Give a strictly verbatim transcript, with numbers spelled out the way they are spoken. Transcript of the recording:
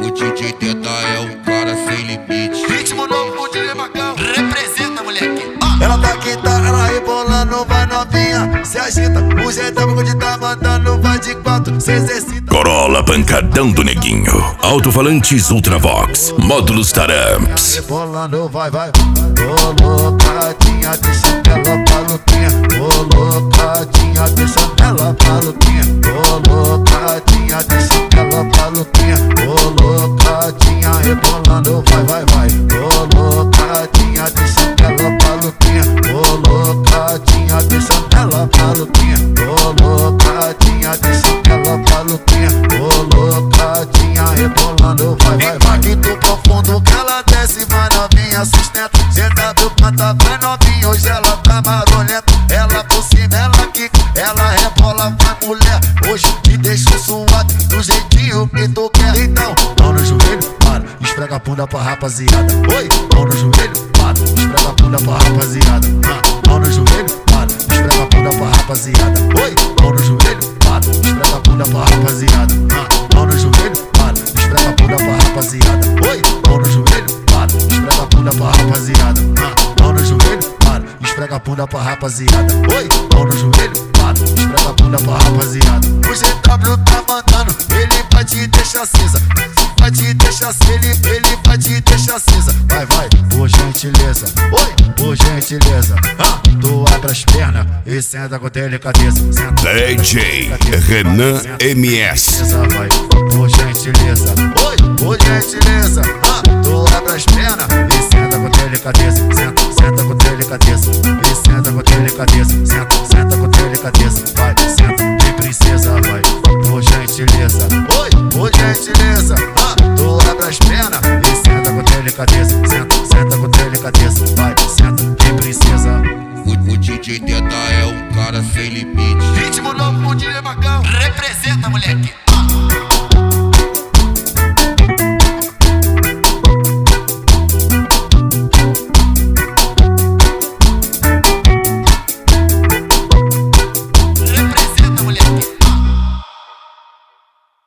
O D J Teta é um cara sem limite. Ritmo novo, o D J Macão. Representa, moleque. Ah. Ela tá quinta, ela rebolando, vai novinha, se agita. O jeitão que tá mandando, vai de quatro, se exercita. Corolla pancadão do neguinho. Alto-falantes Ultravox. Módulos Taramps. Rebolando, vai, vai. Colocadinha, deixa ela maluquinha. Colocadinha, deixa ela maluquinha. Colocadinha, deixa ela maluquinha. Colocadinha, rebolando, vai, vai, vai. Colocadinha, deixa ela maluquinha. Colocadinha, deixa ela maluquinha. Colocadinha, deixa ela maluquinha. Colocadinha, rebolando, vai, vai, vai. Impacto profundo que ela desce, vai novinha, sustenta. Senta do canta, vai novinha, hoje ela tá marolenta. Ela por cima, ela quica, ela rebola, vai mulher. Hoje te deixo suado, do jeitinho que tu quer. Então, mão no joelho, para, esfrega a bunda pra rapaziada. Oi, mão no joelho, para, esfrega a bunda pra rapaziada. Ah, mão no joelho, para, esfrega a bunda pra rapaziada. Oi, mão no joelho, para, esfrega a bunda pra rapaziada. Ah, mão no joelho, para, esfrega a bunda pra rapaziada. Oi, mão no joelho, para, esfrega a bunda pra rapaziada. Ah, mão no joelho, para, esfrega a bunda pra rapaziada. Oi, mão no joelho, para, esfrega a bunda pra rapaziada. O G W tá mandando, ele vai te deixar acesa. Vai te deixar acesa, ele, ele vai te deixar acesa. Vai, vai, por gentileza. Oi, por gentileza. Ah, tu abre as pernas e senta com delicadeza. Senta D J Renan M S. Vai, por gentileza. Oi, por gentileza. Ah, tu abre as pernas e senta com delicadeza. Senta, senta com delicadeza. E senta com delicadeza. Senta, senta com delicadeza. Vai, senta, de princesa, vai, por gentileza. Oi, por gentileza. Ah, tu abre as pernas e senta com delicadeza. Senta, senta com delicadeza. Vai, senta, de princesa. O, o D J Teta é um cara sem limite. Ritmo novo, o D J Macão. Representa, moleque.